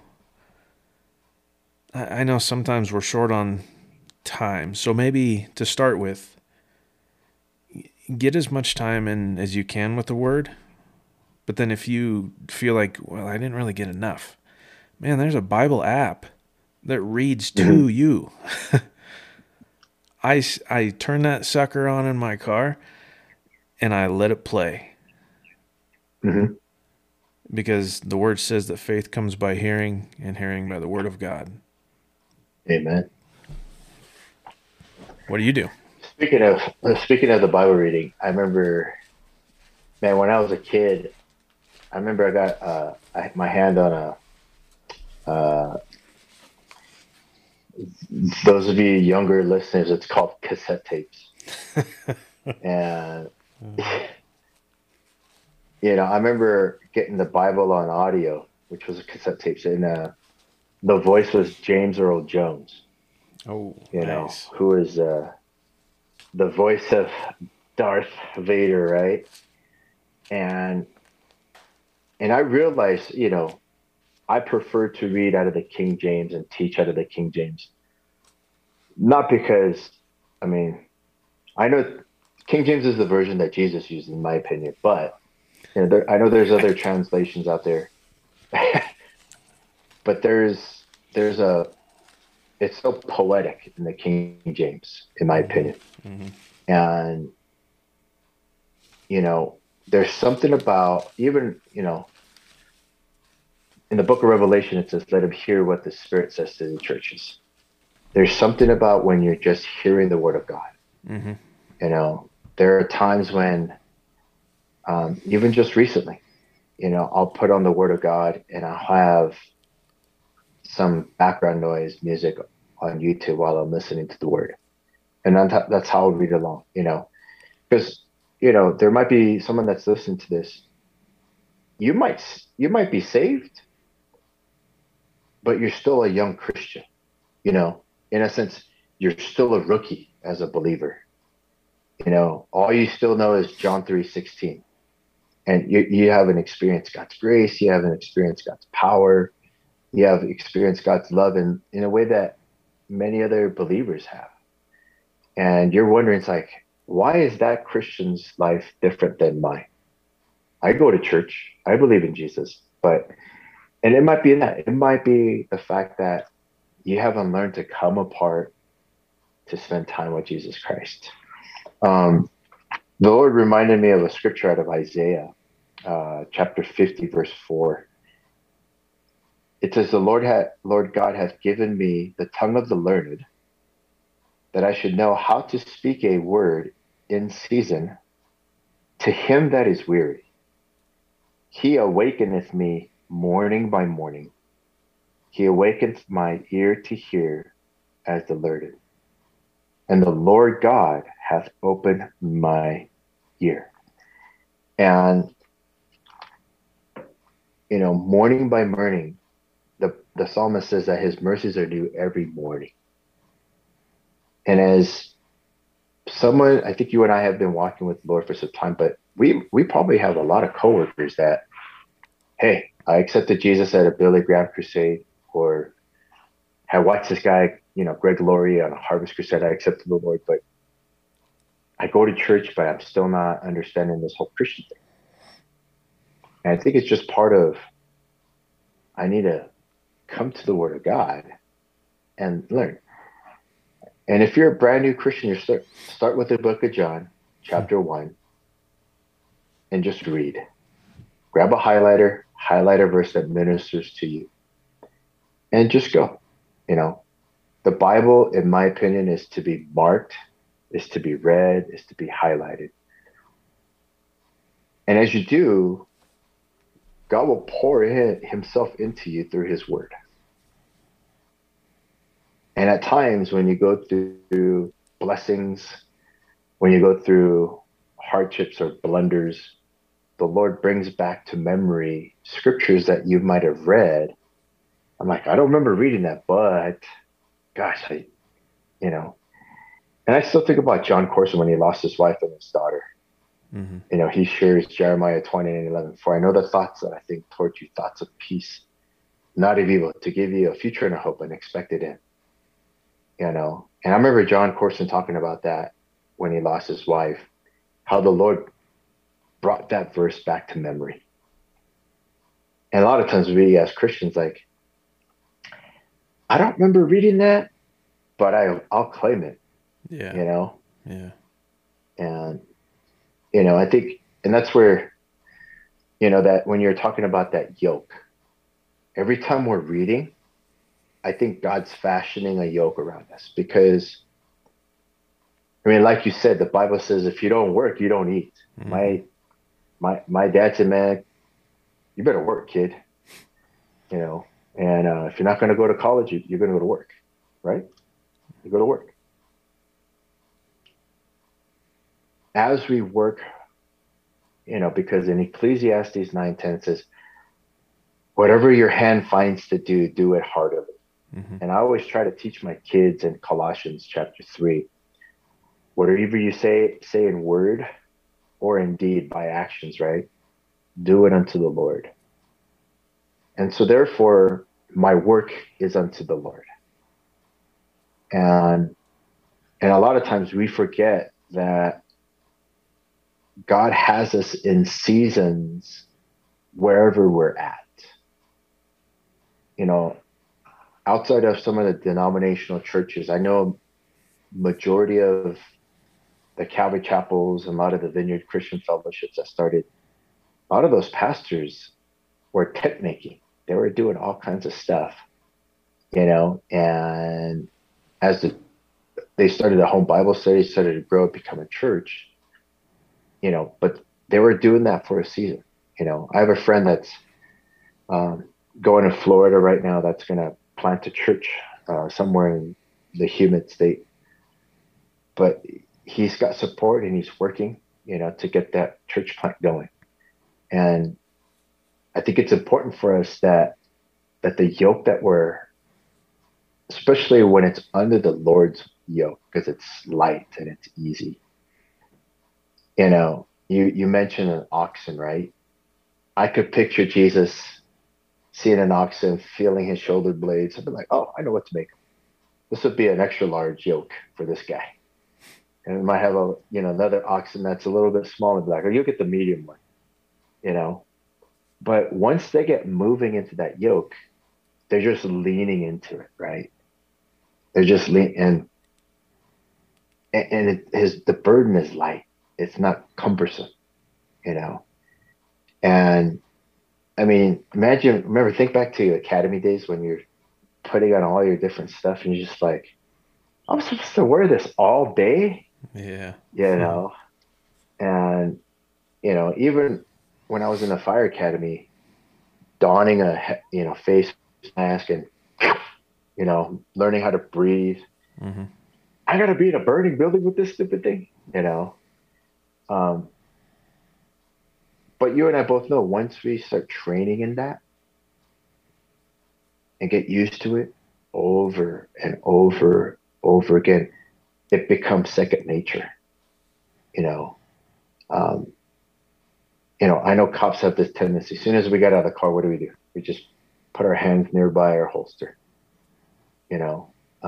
I know sometimes we're short on time. So maybe to start with, get as much time in as you can with the word. But then if you feel like, well, I didn't really get enough, man, there's a Bible app that reads to you. I turn that sucker on in my car and I let it play. Because the word says that faith comes by hearing, and hearing by the word of God. Amen. What do you do? Speaking of the Bible reading, I remember, man, when I was a kid, I remember I got my hand on those of you younger listeners, it's called cassette tapes. And I remember getting the Bible on audio, which was a cassette tape, and the voice was James Earl Jones. Oh, nice. Who is the voice of Darth Vader, right? And I realized, I prefer to read out of the King James and teach out of the King James. Not because, I know King James is the version that Jesus used, in my opinion, but I know there's other translations out there. But it's so poetic in the King James, in my opinion. And, there's something about, even, in the book of Revelation, it says, let him hear what the Spirit says to the churches. There's something about when you're just hearing the word of God. There are times when, even just recently, I'll put on the word of God and I'll have some background noise music on YouTube while I'm listening to the word. And that's how I'll read along, because, there might be someone that's listening to this. You might be saved, but you're still a young Christian, in a sense, you're still a rookie as a believer. All you still know is John 3:16, and you haven't experienced God's grace. You haven't experienced God's power. You have experienced God's love in a way that many other believers have. And you're wondering, it's like, why is that Christian's life different than mine? I go to church. I believe in Jesus, and it might be that. It might be the fact that you haven't learned to come apart to spend time with Jesus Christ. The Lord reminded me of a scripture out of Isaiah, chapter 50, verse 4. It says, the Lord God hath given me the tongue of the learned, that I should know how to speak a word in season to him that is weary. He awakeneth me morning by morning. He awakeneth my ear to hear as the learned. And the Lord God hath opened my ear. And, morning by morning, the psalmist says that his mercies are new every morning. And as someone, I think you and I have been walking with the Lord for some time, but we probably have a lot of coworkers that, hey, I accepted Jesus at a Billy Graham crusade, or I watched this guy, Greg Laurie, on a Harvest crusade. I accepted the Lord, but I go to church, but I'm still not understanding this whole Christian thing. And I think it's just part of, I need to come to the Word of God and learn. And if you're a brand new Christian, you start with the book of John, chapter 1, and just read. Grab a highlighter, highlight a verse that ministers to you, and just go. The Bible, in my opinion, is to be marked, is to be read, is to be highlighted. And as you do, God will pour himself into you through his word. And at times when you go through blessings, when you go through hardships or blunders, the Lord brings back to memory scriptures that you might have read. I'm like, I don't remember reading that, but gosh, and I still think about John Corson when he lost his wife and his daughter. You know, he shares Jeremiah 20:11. For I know the thoughts that I think toward you, thoughts of peace, not of evil, to give you a future and a hope, and expected end. You know, and I remember John Corson talking about that when he lost his wife, how the Lord brought that verse back to memory. And a lot of times we as Christians, like, I don't remember reading that, but I'll claim it. Yeah. You know? Yeah. And, you know, I think, and that's where, you know, that when you're talking about that yoke, every time we're reading, I think God's fashioning a yoke around us because, I mean, like you said, the Bible says, if you don't work, you don't eat. My dad said, man, you better work, kid. You know, and if you're not going to go to college, you're going to go to work, right? You go to work. As we work, you know, because in Ecclesiastes 9:10 says, whatever your hand finds to do, do it heartily. And I always try to teach my kids in Colossians chapter 3, whatever you say in word or in deed by actions, right? Do it unto the Lord. And so therefore, my work is unto the Lord. And a lot of times we forget that God has us in seasons wherever we're at. You know, outside of some of the denominational churches, I know majority of the Calvary chapels and a lot of the Vineyard Christian fellowships that started, a lot of those pastors were tent making. They were doing all kinds of stuff, you know, and as they started a home Bible study, started to grow, become a church, you know, but they were doing that for a season. You know, I have a friend that's going to Florida right now that's going to plant a church somewhere in the humid state. But he's got support and he's working, you know, to get that church plant going. And I think it's important for us that the yoke that we're, especially when it's under the Lord's yoke, because it's light and it's easy. You know, you mentioned an oxen, right? I could picture Jesus seeing an oxen, feeling his shoulder blades. I'd be like, oh, I know what to make. This would be an extra large yoke for this guy. And we might have another oxen that's a little bit smaller, black, or you'll get the medium one, you know. But once they get moving into that yoke, they're just leaning into it, right? They're just the burden is light. It's not cumbersome, you know. And I mean, think back to your academy days when you're putting on all your different stuff and you're just like, I'm supposed to wear this all day? Yeah. You know, and, you know, even when I was in the fire academy, donning a, face mask and, you know, learning how to breathe. I got to be in a burning building with this stupid thing, you know. But you and I both know once we start training in that and get used to it over and over again, it becomes second nature, you know. You know, I know cops have this tendency. As soon as we get out of the car, what do? We just put our hands nearby our holster, you know.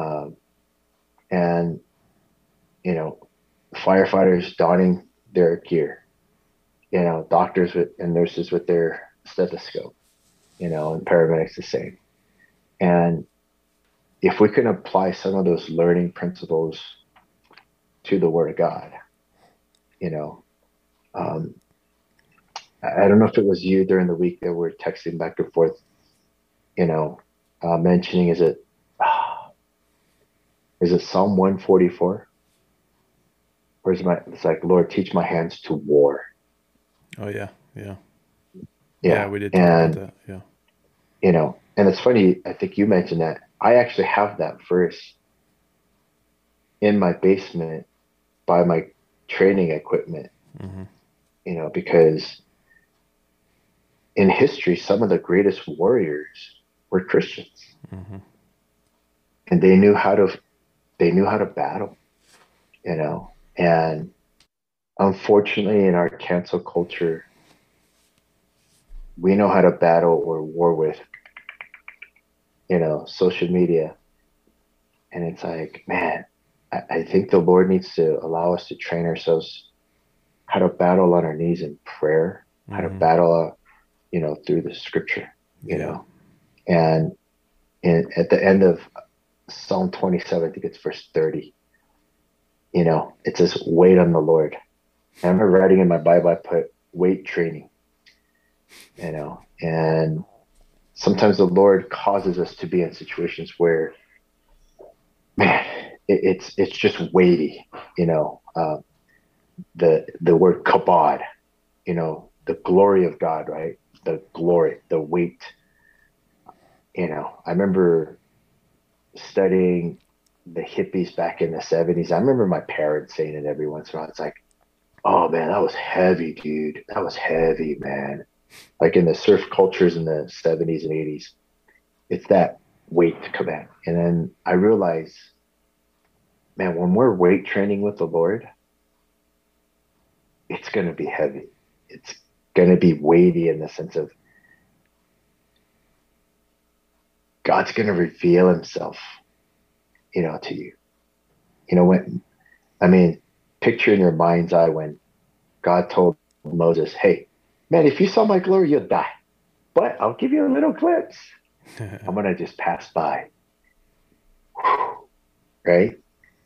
And, you know, firefighters donning their gear, you know, doctors and nurses with their stethoscope, you know, and paramedics the same. And if we can apply some of those learning principles to the Word of God, you know, I don't know if it was you during the week that we're texting back and forth, you know, mentioning, is it Psalm 144? Or it's like, Lord, teach my hands to war. Oh, yeah. Yeah, we did talk about that. Yeah. You know, and it's funny, I think you mentioned that. I actually have that verse in my basement by my training equipment, you know, because in history, some of the greatest warriors were Christians, and they knew how to battle, you know, and unfortunately, in our cancel culture, we know how to battle or war with, social media. And it's like, man, I think the Lord needs to allow us to train ourselves how to battle on our knees in prayer, how to battle, through the scripture, and at the end of Psalm 27, I think it's verse 30, it says, wait on the Lord. I remember writing in my Bible, I put weight training, and sometimes the Lord causes us to be in situations where, man, it's just weighty, the word kabod, the glory of God, right? The glory, the weight. I remember studying the hippies back in the 70s. I remember my parents saying it every once in a while. It's like, oh man, that was heavy, dude. That was heavy, man. Like in the surf cultures in the 70s and 80s, it's that weight command. And then I realized, man, when we're weight training with the Lord, it's going to be heavy. It's going to be weighty in the sense of God's going to reveal himself, to you. Picture in your mind's eye when God told Moses, hey, man, if you saw my glory, you'll die. But I'll give you a little glimpse. I'm going to just pass by. Right?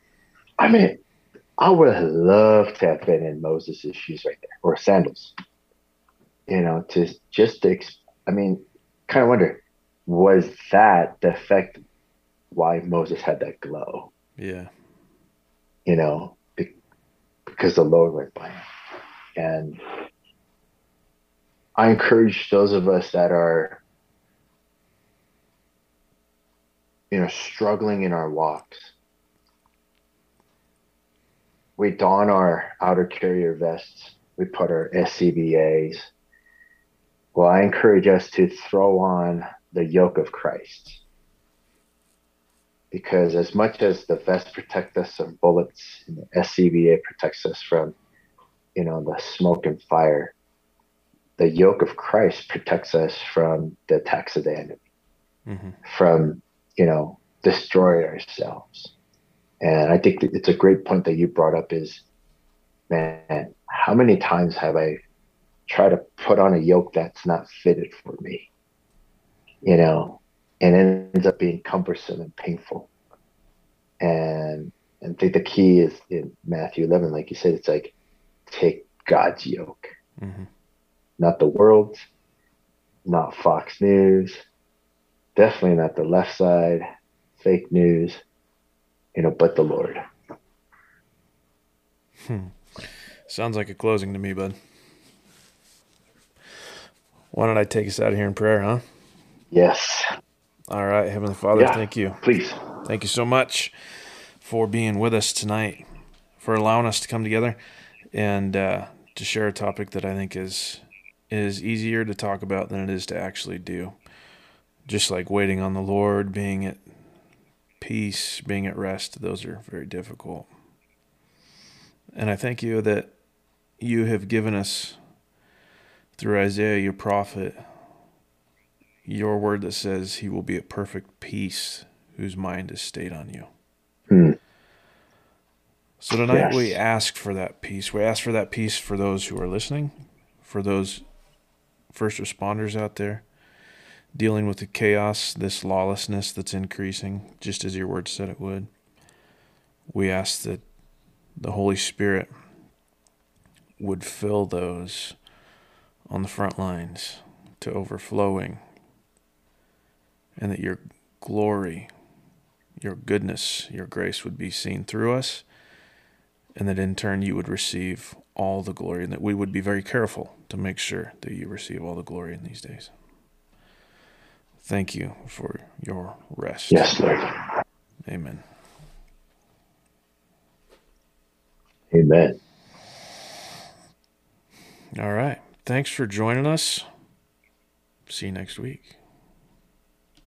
I would have loved to have been in Moses' shoes right there, or sandals. Kind of wonder, was that the effect why Moses had that glow? Yeah. Because the Lord went by him. And I encourage those of us that are, struggling in our walks. We don our outer carrier vests. We put our SCBAs. Well, I encourage us to throw on the yoke of Christ. Because as much as the vest protects us from bullets, and the SCBA protects us from, the smoke and fire, the yoke of Christ protects us from the attacks of the enemy, from, destroying ourselves. And I think it's a great point that you brought up is, man, how many times have I tried to put on a yoke that's not fitted for me, and it ends up being cumbersome and painful. And I think the key is in Matthew 11, like you said, it's like, take God's yoke, not the world's, not Fox News, definitely not the left side, fake news, but the Lord. Sounds like a closing to me, bud. Why don't I take us out of here in prayer, huh? Yes. All right, Heavenly Father, thank you. Please. Thank you so much for being with us tonight, for allowing us to come together and to share a topic that I think is easier to talk about than it is to actually do. Just like waiting on the Lord, being at peace, being at rest, those are very difficult. And I thank you that you have given us, through Isaiah, your prophet, your word that says he will be at perfect peace whose mind is stayed on you. So tonight we ask for that peace. We ask for that peace for those who are listening, for those first responders out there dealing with the chaos, this lawlessness that's increasing, just as your word said it would. We ask that the Holy Spirit would fill those on the front lines to overflowing, and that your glory, your goodness, your grace would be seen through us, and that in turn you would receive all the glory, and that we would be very careful to make sure that you receive all the glory in these days. Thank you for your rest. Yes, Lord. Amen. Amen. All right. Thanks for joining us. See you next week.